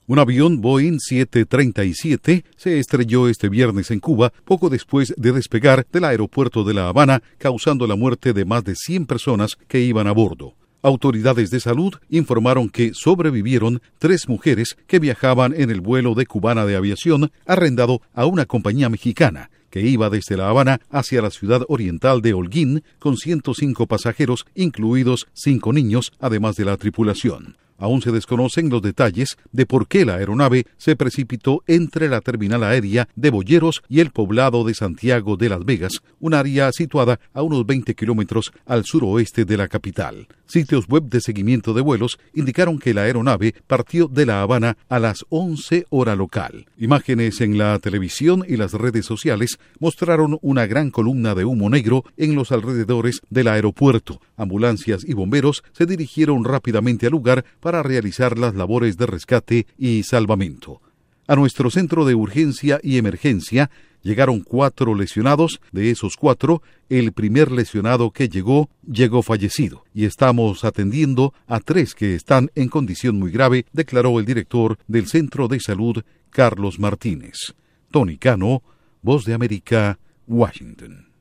Un avión Boeing 737 se estrelló este viernes en Cuba poco después de despegar del aeropuerto de La Habana, causando la muerte de más de 100 personas que iban a bordo. Autoridades de salud informaron que sobrevivieron 3 mujeres que viajaban en el vuelo de Cubana de Aviación arrendado a una compañía mexicana que iba desde La Habana hacia la ciudad oriental de Holguín con 105 pasajeros, incluidos 5 niños, además de la tripulación. Aún se desconocen los detalles de por qué la aeronave se precipitó entre la terminal aérea de Boyeros y el poblado de Santiago de Las Vegas, un área situada a unos 20 kilómetros al suroeste de la capital. Sitios web de seguimiento de vuelos indicaron que la aeronave partió de La Habana a las 11 hora local. Imágenes en la televisión y las redes sociales mostraron una gran columna de humo negro en los alrededores del aeropuerto. Ambulancias y bomberos se dirigieron rápidamente al lugar para realizar las labores de rescate y salvamento. A nuestro centro de urgencia y emergencia llegaron 4 lesionados. De esos 4, el primer lesionado que llegó fallecido y estamos atendiendo a 3 que están en condición muy grave, declaró el director del Centro de Salud, Carlos Martínez. Tony Cano, Voz de América, Washington.